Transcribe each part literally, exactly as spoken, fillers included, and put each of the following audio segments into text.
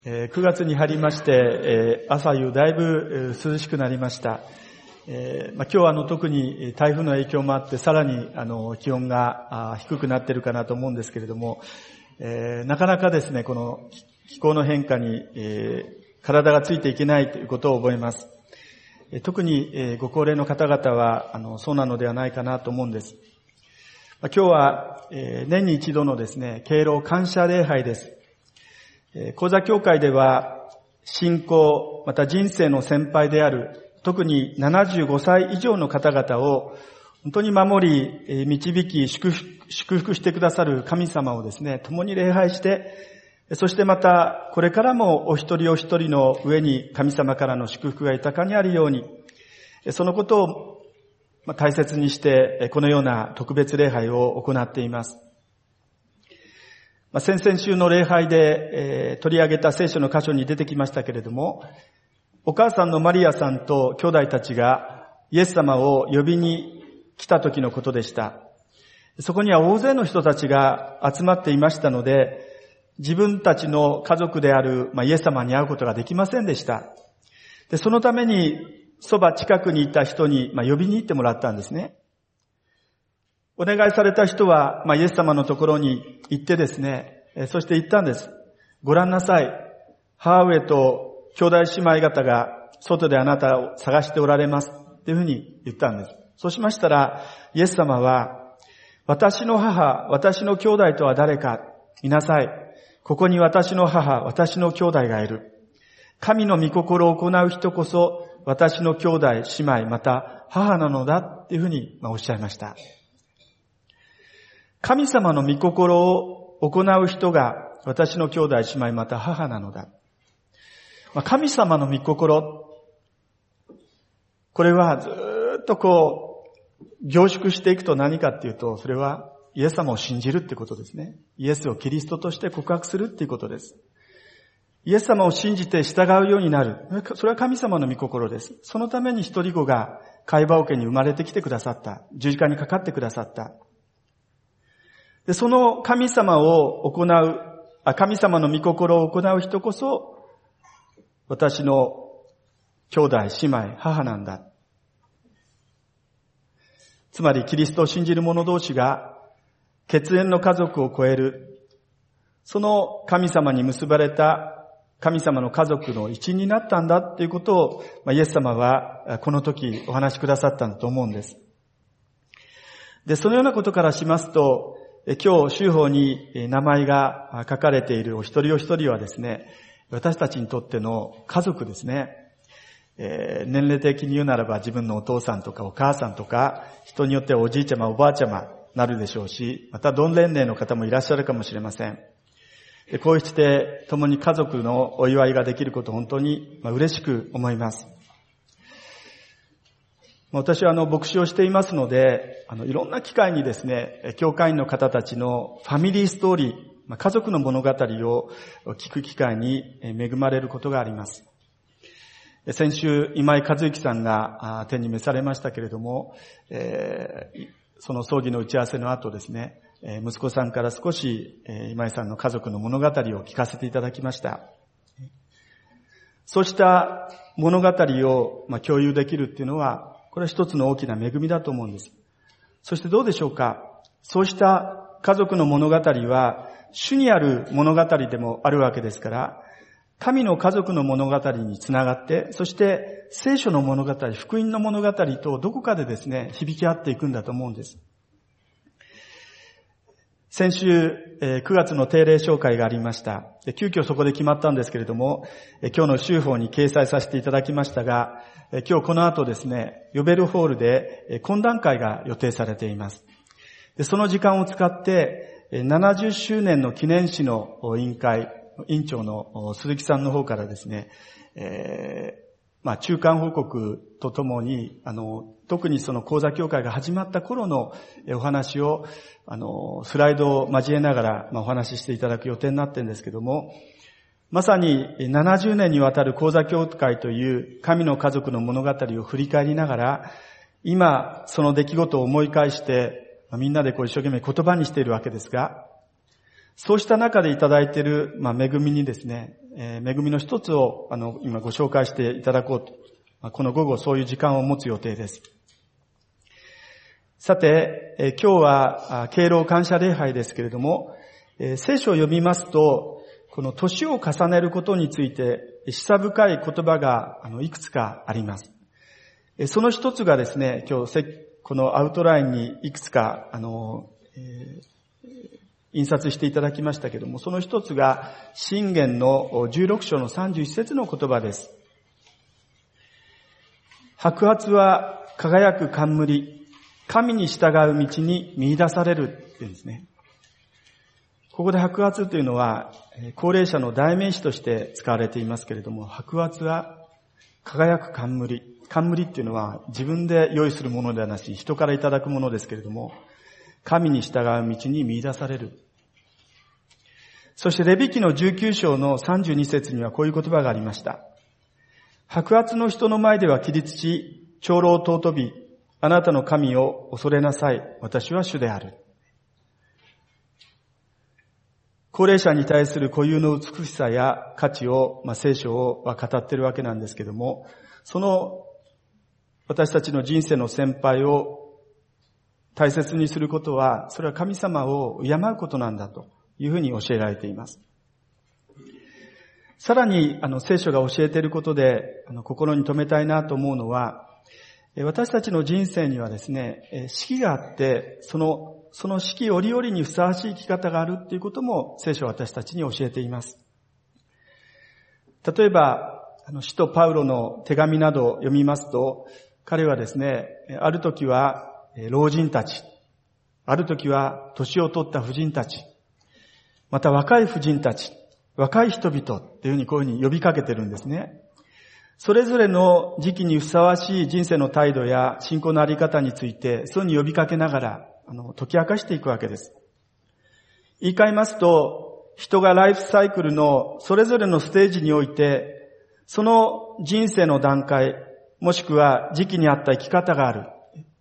くがつに入りまして、朝夕だいぶ涼しくなりました。えーまあ、今日はあの特に台風の影響もあってさらにあの気温が低くなっているかなと思うんですけれども、えー、なかなかですね、この気候の変化に、えー、体がついていけないということを覚えます。えー、特に、えー、ご高齢の方々はあのそうなのではないかなと思うんです。まあ、今日は、えー、年に一度のですね、敬老感謝礼拝です。講座協会では信仰また人生の先輩である特にななじゅうごさい以上の方々を本当に守り導き祝福、祝福してくださる神様をですね共に礼拝して、そしてまたこれからもお一人お一人の上に神様からの祝福が豊かにあるように、そのことを大切にしてこのような特別礼拝を行っています。まあ、先々週の礼拝で、えー、取り上げた聖書の箇所に出てきましたけれども、お母さんのマリアさんと兄弟たちがイエス様を呼びに来た時のことでした。そこには大勢の人たちが集まっていましたので、自分たちの家族である、まあ、イエス様に会うことができませんでした。で、そのためにそば近くにいた人に、まあ、呼びに行ってもらったんですね。お願いされた人は、まあ、イエス様のところに行ってですね、そして言ったんです。ご覧なさい。母上と兄弟姉妹方が外であなたを探しておられます。っていうふうに言ったんです。そうしましたら、イエス様は、私の母、私の兄弟とは誰か見なさい。ここに私の母、私の兄弟がいる。神の御心を行う人こそ、私の兄弟、姉妹、また母なのだ。っていうふうにおっしゃいました。神様の御心を行う人が私の兄弟姉妹また母なのだ。神様の御心、これはずっとこう凝縮していくと何かっていうと、それはイエス様を信じるってことですね。イエスをキリストとして告白するっていうことです。イエス様を信じて従うようになる。それは神様の御心です。そのために一人子が貝羽桶に生まれてきてくださった。十字架にかかってくださった。で、その神様を行う、あ、神様の御心を行う人こそ、私の兄弟、姉妹、母なんだ。つまり、キリストを信じる者同士が、血縁の家族を超える、その神様に結ばれた神様の家族の一員になったんだっていうことを、イエス様はこの時お話しくださったんだと思うんです。で、そのようなことからしますと、今日、週報に名前が書かれているお一人お一人はですね、私たちにとっての家族ですね。えー、年齢的に言うならば自分のお父さんとかお母さんとか、人によってはおじいちゃまおばあちゃまなるでしょうし、また同年齢の方もいらっしゃるかもしれません。で、こうして共に家族のお祝いができることを本当に嬉しく思います。私はあの牧師をしていますので、あのいろんな機会にですね、教会員の方たちのファミリーストーリー、家族の物語を聞く機会に恵まれることがあります。先週、今井和之さんが天に召されましたけれども、えー、その葬儀の打ち合わせの後ですね、息子さんから少し今井さんの家族の物語を聞かせていただきました。そうした物語を共有できるっていうのは、これは一つの大きな恵みだと思うんです。そしてどうでしょうか。そうした家族の物語は、主にある物語でもあるわけですから、神の家族の物語につながって、そして聖書の物語、福音の物語とどこかでですね、響き合っていくんだと思うんです。先週、くがつの定例紹介がありました。急遽そこで決まったんですけれども、今日の週報に掲載させていただきましたが、今日この後ですね、ヨベルホールで懇談会が予定されています。で、その時間を使って、ななじゅっしゅうねんの記念誌の委員会、委員長の鈴木さんの方からですね、えー、まあ中間報告とともに、あの、特にその講座協会が始まった頃のお話を、あの、スライドを交えながら、まあ、お話ししていただく予定になっているんですけども、まさにななじゅうねんにわたる講座協会という神の家族の物語を振り返りながら、今その出来事を思い返して、みんなでこう一生懸命言葉にしているわけですが、 そうした中でいただいている、まあ、恵みにですね、えー、恵みの一つを、あの、今ご紹介していただこうと、まあ、この午後そういう時間を持つ予定です。さて、えー、今日は、敬老感謝礼拝ですけれども、えー、聖書を読みますと、この年を重ねることについて、示唆深い言葉が、あの、いくつかあります。えー、その一つがですね、今日、このアウトラインにいくつか、あの、えー印刷していただきましたけれども、その一つが、箴言のじゅうろく章のさんじゅういち節の言葉です。白髪は輝く冠、神に従う道に見出されるって言うんですね。ここで白髪というのは、高齢者の代名詞として使われていますけれども、白髪は輝く冠。冠っていうのは自分で用意するものではなし、人からいただくものですけれども、神に従う道に見出される。そしてレビ記のじゅうきゅう章のさんじゅうに節にはこういう言葉がありました。白髪の人の前では起立し、長老を尊び、あなたの神を恐れなさい。私は主である。高齢者に対する固有の美しさや価値を、まあ、聖書は語っているわけなんですけども、その私たちの人生の先輩を大切にすることは、それは神様を敬うことなんだというふうに教えられています。さらに、あの、聖書が教えていることで、あの、心に留めたいなと思うのは、私たちの人生にはですね、四季があって、その、その四季折々にふさわしい生き方があるっていうことも、聖書は私たちに教えています。例えば、あの、使徒パウロの手紙などを読みますと、彼はですね、ある時は、老人たち、ある時は年を取った婦人たち、また若い婦人たち、若い人々っていうふうにこういうふうに呼びかけてるんですね。それぞれの時期にふさわしい人生の態度や信仰のあり方について、そういうふうに呼びかけながら、あの、解き明かしていくわけです。言い換えますと、人がライフサイクルのそれぞれのステージにおいて、その人生の段階、もしくは時期に合った生き方がある。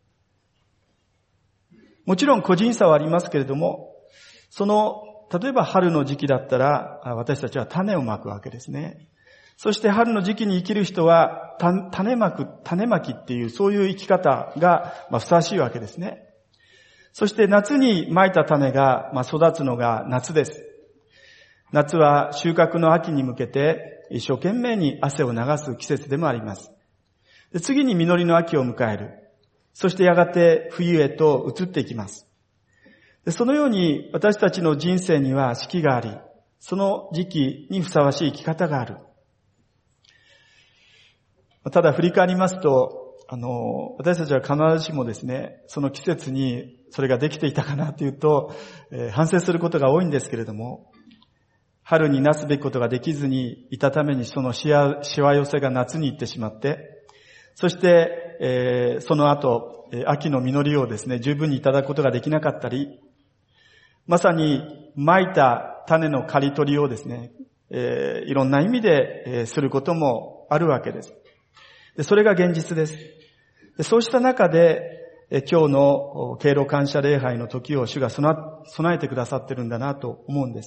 もちろん個人差はありますけれども、その、例えば春の時期だったら、私たちは種をまくわけですね。そして春の時期に生きる人は、種まく、種まきっていう、そういう生き方が、まあ、ふさわしいわけですね。そして夏にまいた種が、まあ、育つのが夏です。夏は収穫の秋に向けて、一生懸命に汗を流す季節でもあります。で、次に実りの秋を迎える。そしてやがて冬へと移っていきます。で、そのように私たちの人生には四季があり、その時期にふさわしい生き方がある。ただ振り返りますと、あの、私たちは必ずしもですね、その季節にそれができていたかなというと、えー、反省することが多いんですけれども、春になすべきことができずにいたためにそのしわ、しわ寄せが夏に行ってしまって、そして、えー、その後、えー、秋の実りをですね、十分にいただくことができなかったり、まさに蒔いた種の刈り取りをですね、えー、いろんな意味で、えー、することもあるわけです。で、それが現実です。で、そうした中で、えー、今日の敬老感謝礼拝の時を主が備えてくださってるんだなと思うんです。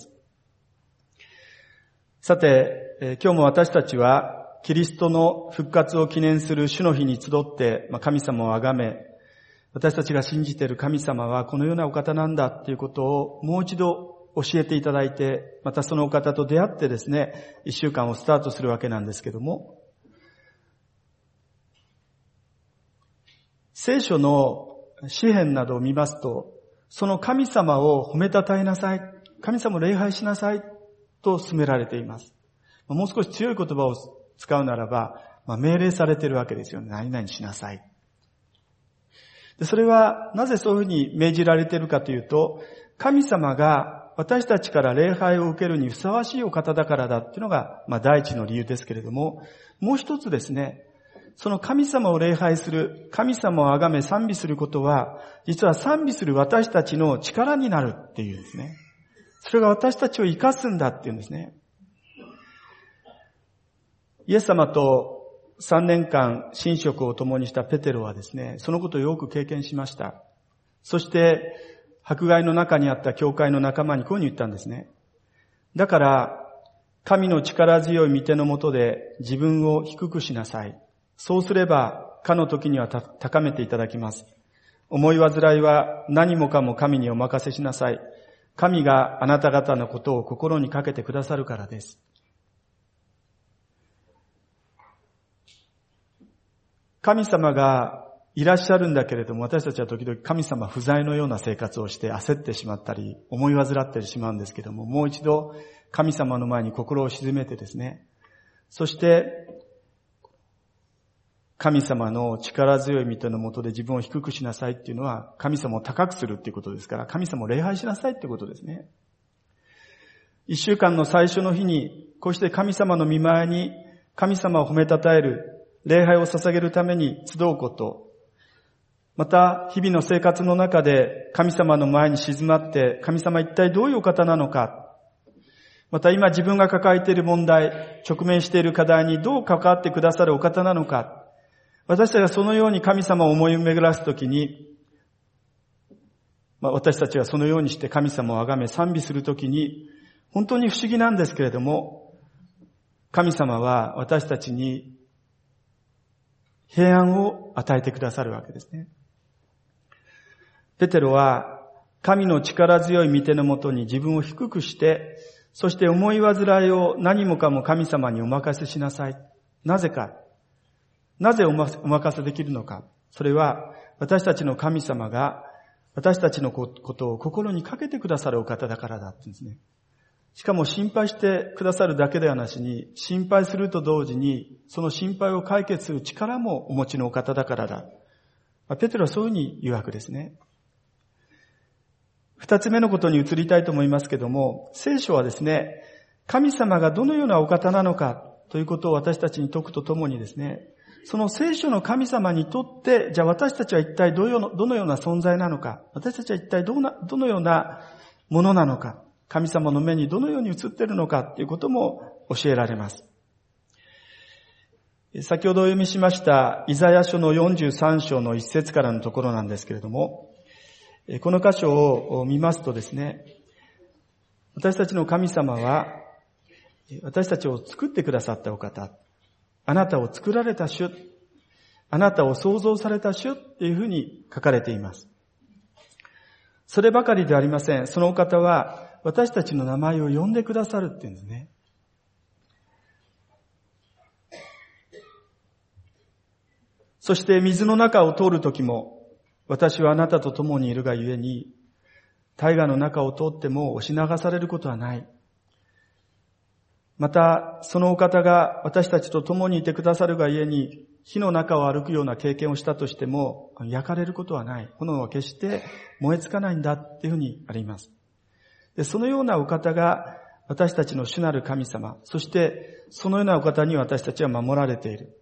さて、えー、今日も私たちはキリストの復活を記念する主の日に集って、まあ、神様をあがめ、私たちが信じている神様はこのようなお方なんだということをもう一度教えていただいて、またそのお方と出会ってですね、一週間をスタートするわけなんですけども、聖書の詩篇などを見ますと、その神様を褒めたたえなさい、神様を礼拝しなさいと勧められています。もう少し強い言葉を使うならば、まあ、命令されているわけですよね。何々しなさい。で、それはなぜそういうふうに命じられているかというと、神様が私たちから礼拝を受けるにふさわしいお方だからだっていうのが、まあ、第一の理由ですけれども、もう一つですね、その神様を礼拝する、神様を崇め賛美することは、実は賛美する私たちの力になるっていうんですね。それが私たちを生かすんだっていうんですね。イエス様とさんねんかん寝食を共にしたペテロはですね、そのことをよく経験しました。そして、 迫害の中にあった教会の仲間にこういうふうに言ったんですね。だから、神の力強い御手のもとで自分を低くしなさい。そうすれば、かの時には高めていただきます。思い煩いは何もかも神にお任せしなさい。神があなた方のことを心にかけてくださるからです。神様がいらっしゃるんだけれども、私たちは時々神様不在のような生活をして焦ってしまったり、思い煩ってしまうんですけども、もう一度神様の前に心を沈めてですね、そして神様の力強い御手のもとで自分を低くしなさいっていうのは、神様を高くするっていうことですから、神様を礼拝しなさいっていうことですね。一週間の最初の日に、こうして神様の御前に神様を褒めたたえる、礼拝を捧げるために集うこと、また日々の生活の中で神様の前に静まって、神様一体どういうお方なのか、また今自分が抱えている問題、直面している課題にどう関わってくださるお方なのか、私たちがそのように神様を思い巡らすときに、まあ、私たちはそのようにして神様を崇め賛美するときに、本当に不思議なんですけれども、神様は私たちに平安を与えてくださるわけですね。ペテロは神の力強い御手のもとに自分を低くして、そして思い煩いを何もかも神様にお任せしなさい。なぜか。なぜお任せできるのか。それは私たちの神様が私たちのことを心にかけてくださるお方だからだって言うんですね。しかも心配してくださるだけではなしに、心配すると同時にその心配を解決する力もお持ちのお方だからだ。ペテロはそういうふうに言うわけですね。二つ目のことに移りたいと思いますけども、聖書はですね、神様がどのようなお方なのかということを私たちに説くとともにですね、その聖書の神様にとって、じゃあ私たちは一体どのような存在なのか、私たちは一体どのようなものなのか、神様の目にどのように映っているのかということも教えられます。先ほどお読みしましたイザヤ書のよんじゅうさん章の一節からのところなんですけれども、この箇所を見ますとですね、私たちの神様は私たちを作ってくださったお方、あなたを作られた主、あなたを創造された主っていうふうに書かれています。そればかりではありません。そのお方は私たちの名前を呼んでくださるっていうんですね。そして水の中を通るときも、私はあなたと共にいるがゆえに、大河の中を通っても押し流されることはない。また、そのお方が私たちと共にいてくださるがゆえに、火の中を歩くような経験をしたとしても、焼かれることはない。炎は決して燃えつかないんだっていうふうにあります。で、そのようなお方が私たちの主なる神様、そしてそのようなお方に私たちは守られている。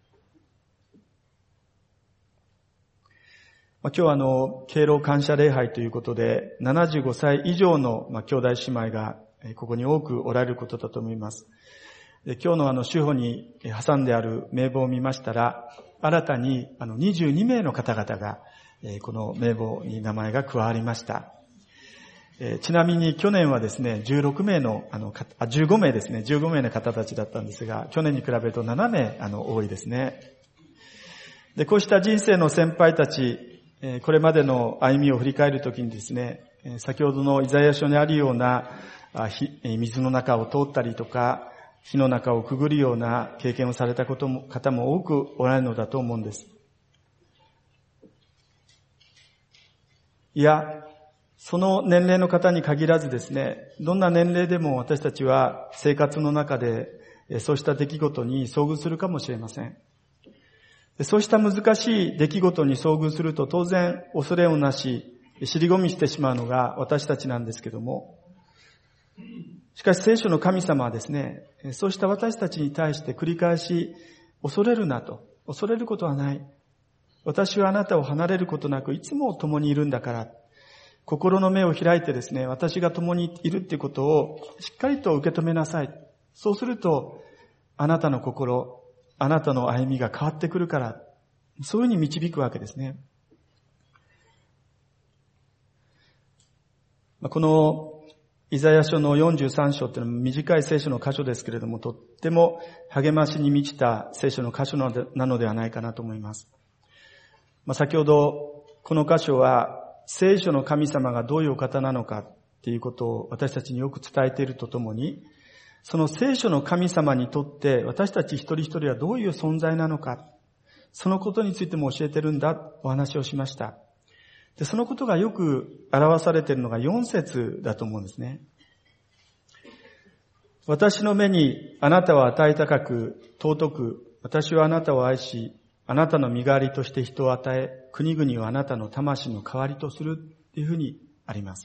まあ、今日はあの、敬老感謝礼拝ということで、ななじゅうごさい以上の、まあ、兄弟姉妹がここに多くおられることだと思います。で、今日のあの、主保に挟んである名簿を見ましたら、新たにあの、にじゅうにめいの方々が、この名簿に名前が加わりました。ちなみに去年はですね、じゅうろくめいの、あの、あ、じゅうごめいですね、じゅうごめいの方たちだったんですが、去年に比べるとななめい、あの、多いですね。で、こうした人生の先輩たち、これまでの歩みを振り返るときにですね、先ほどのイザヤ書にあるような水の中を通ったりとか、火の中をくぐるような経験をされたことも方も多くおられるのだと思うんです。いや、その年齢の方に限らずですね、どんな年齢でも私たちは生活の中でそうした出来事に遭遇するかもしれません。そうした難しい出来事に遭遇すると当然恐れをなし、尻込みしてしまうのが私たちなんですけども、しかし聖書の神様はですね、そうした私たちに対して繰り返し恐れるなと、恐れることはない。私はあなたを離れることなくいつも共にいるんだから、心の目を開いてですね、私が共にいるっていうことをしっかりと受け止めなさい。そうするとあなたの心、あなたの歩みが変わってくるから、そういうふうに導くわけですね。 このイザヤ書のよんじゅうさん章というのは短い聖書の箇所ですけれども、とっても励ましに満ちた聖書の箇所なのではないかなと思います。まあ、先ほどこの箇所は聖書の神様がどういうお方なのかっていうことを私たちによく伝えているとともに、その聖書の神様にとって私たち一人一人はどういう存在なのか、そのことについても教えてるんだお話をしました。で、そのことがよく表されているのがよん節だと思うんですね。私の目にあなたは値高く尊く、私はあなたを愛し、あなたの身代わりとして人を与え、国々をあなたの魂の代わりとするっていうふうにあります。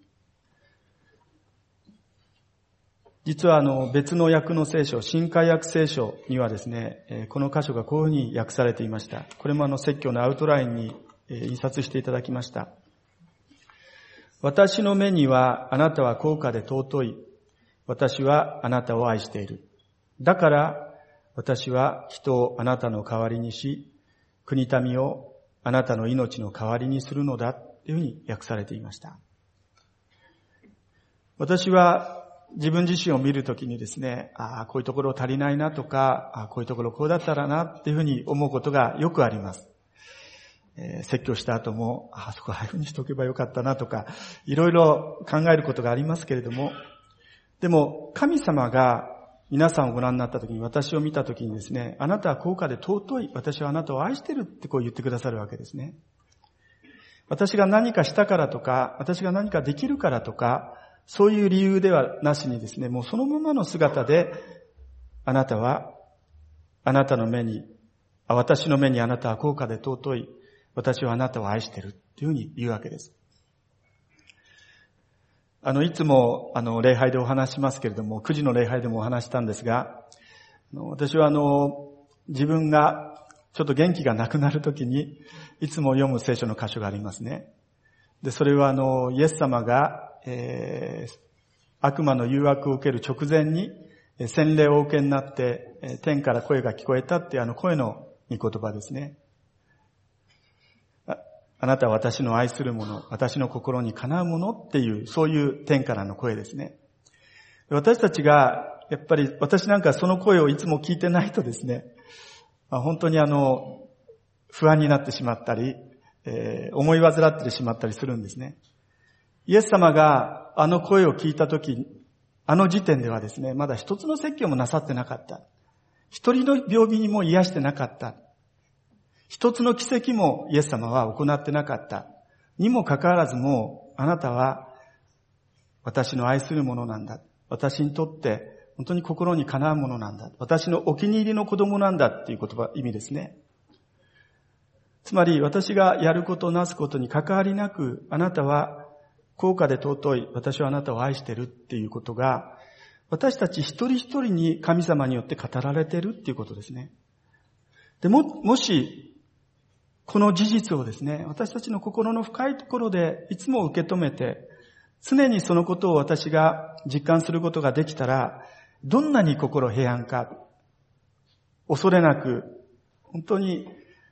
実はあの別の訳の聖書、新海訳聖書にはですね、この箇所がこういうふうに訳されていました。これもあの説教のアウトラインに印刷していただきました。私の目にはあなたは高価で尊い。私はあなたを愛している。だから私は人をあなたの代わりにし、国民をあなたの命の代わりにするのだというふうに訳されていました。私は自分自身を見るときにですね、ああ、こういうところ足りないなとか、ああ、こういうところこうだったらなっていうふうに思うことがよくあります。えー、説教した後も、ああ、そこああいうふうにしておけばよかったなとか、いろいろ考えることがありますけれども、でも神様が皆さんをご覧になったときに、私を見たときにですね、あなたは高価で尊い、私はあなたを愛してるってこう言ってくださるわけですね。私が何かしたからとか、私が何かできるからとか、そういう理由ではなしにですね、もうそのままの姿で、あなたは、あなたの目に、私の目にあなたは高価で尊い、私はあなたを愛しているっていうふうに言うわけです。あの、いつも、あの、礼拝でお話しますけれども、くじの礼拝でもお話したんですが、私はあの、自分がちょっと元気がなくなるときに、いつも読む聖書の箇所がありますね。で、それはあの、イエス様が、えー、悪魔の誘惑を受ける直前に洗礼をお受けになって天から声が聞こえたっていうあの声の御言葉ですね。 あ, あなたは私の愛する者、私の心にかなう者っていうそういう天からの声ですね。私たちがやっぱり私なんかその声をいつも聞いてないとですね、本当にあの不安になってしまったり、えー、思い患ってしまったりするんですね。イエス様があの声を聞いたとき、あの時点ではですね、まだ一つの説教もなさってなかった。一人の病気にも癒してなかった。一つの奇跡もイエス様は行ってなかった。にもかかわらずもう、あなたは私の愛するものなんだ。私にとって本当に心にかなうものなんだ。私のお気に入りの子供なんだっていう言葉、意味ですね。つまり私がやることなすことに関わりなく、あなたは高価で尊い、私はあなたを愛しているっていうことが、私たち一人一人に神様によって語られているっていうことですね。でも、もし、この事実をですね、私たちの心の深いところでいつも受け止めて、常にそのことを私が実感することができたら、どんなに心平安か、恐れなく、本当に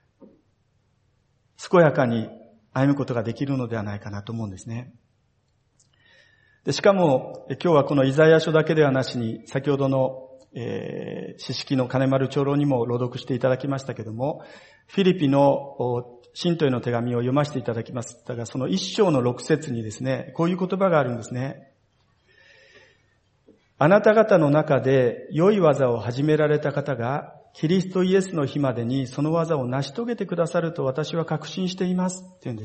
健やかに歩むことができるのではないかなと思うんですね。でしかも、今日はこのイザヤ書だけではなしに、先ほどの、えー、詩式の金丸長老にも朗読していただきましたけれども、フィリピの信徒への手紙を読ませていただきます。だからその一章の六節にですね、こういう言葉があるんですね。あなた方の中で良い技を始められた方が、キリストイエスの日までにその技を成し遂げてくださると私は確信していますって言うんです。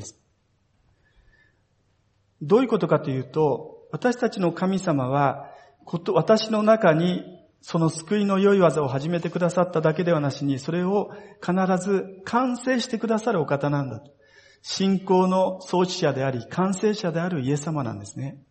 どういうことかというと、私たちの神様は、私の中にその救いの良い技を始めてくださっただけではなしに、それを必ず完成してくださるお方なんだと。信仰の創始者であり、完成者であるイエス様なんですね。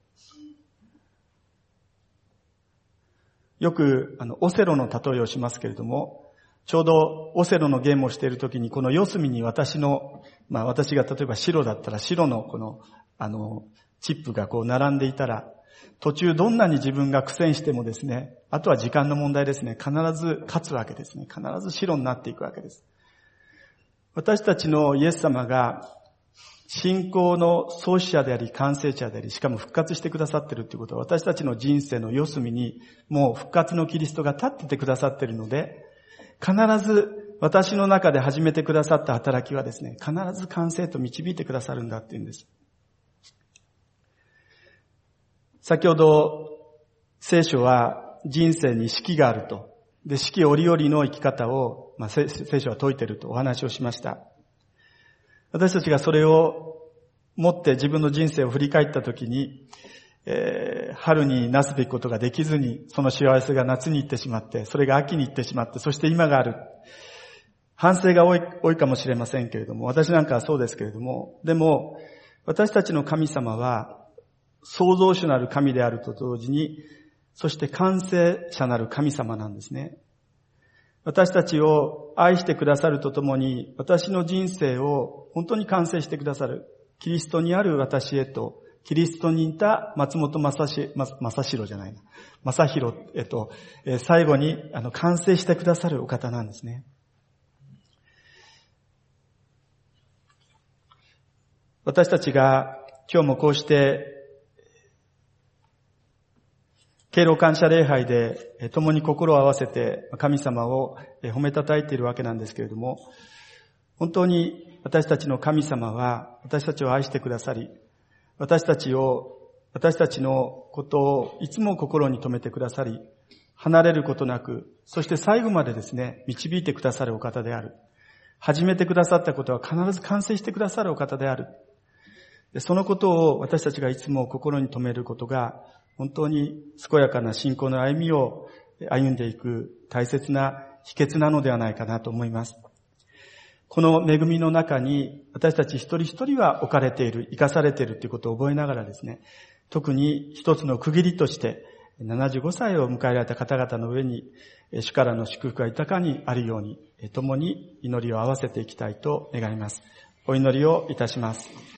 よく、あの、オセロの例えをしますけれども、ちょうどオセロのゲームをしているときに、この四隅に私の、まあ私が例えば白だったら白のこの、あの、チップがこう並んでいたら、途中どんなに自分が苦戦してもですね、あとは時間の問題ですね、必ず勝つわけですね。必ず白になっていくわけです。私たちのイエス様が信仰の創始者であり、完成者であり、しかも復活してくださっているということは、私たちの人生の四隅に、もう復活のキリストが立っててくださっているので、必ず私の中で始めてくださった働きはですね、必ず完成と導いてくださるんだっていうんです。先ほど、聖書は人生に四季があると。で、四季折々の生き方を、まあ、聖書は説いているとお話をしました。私たちがそれを持って自分の人生を振り返ったときに、えー、春になすべきことができずに、その幸せが夏に行ってしまって、それが秋に行ってしまって、そして今がある。反省が多い、多いかもしれませんけれども、私なんかはそうですけれども、でも、私たちの神様は、創造主なる神であると同時に、そして完成者なる神様なんですね。私たちを愛してくださるとともに、私の人生を本当に完成してくださる。キリストにある私へと、キリストにいた松本正し、正弘じゃないな。正弘へと、最後にあの完成してくださるお方なんですね。私たちが今日もこうして、敬老感謝礼拝で共に心を合わせて神様を褒めたたえているわけなんですけれども、本当に私たちの神様は私たちを愛してくださり、私たちを、私たちのことをいつも心に留めてくださり、離れることなく、そして最後までですね、導いてくださるお方である。始めてくださったことは必ず完成してくださるお方である。そのことを私たちがいつも心に留めることが、本当に健やかな信仰の歩みを歩んでいく大切な秘訣なのではないかなと思います。この恵みの中に私たち一人一人は置かれている、生かされているということを覚えながらですね、特に一つの区切りとしてななじゅうごさいを迎えられた方々の上に主からの祝福が豊かにあるように、共に祈りを合わせていきたいと願います。お祈りをいたします。